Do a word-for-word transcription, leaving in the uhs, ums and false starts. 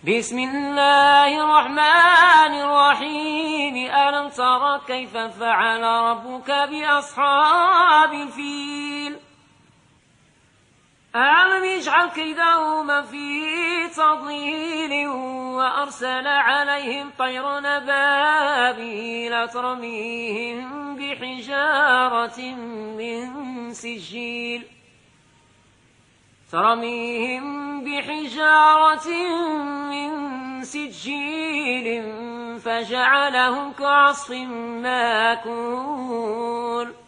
بسم الله الرحمن الرحيم ألم تر كيف فعل ربك بأصحاب الفيل ألم يجعل كيدهما في تضليل وأرسل عليهم طيرا أبابيل ترميهم بحجارة من سجيل ترميهم بحجارة من سجيل فجعلهم كعصف ماكول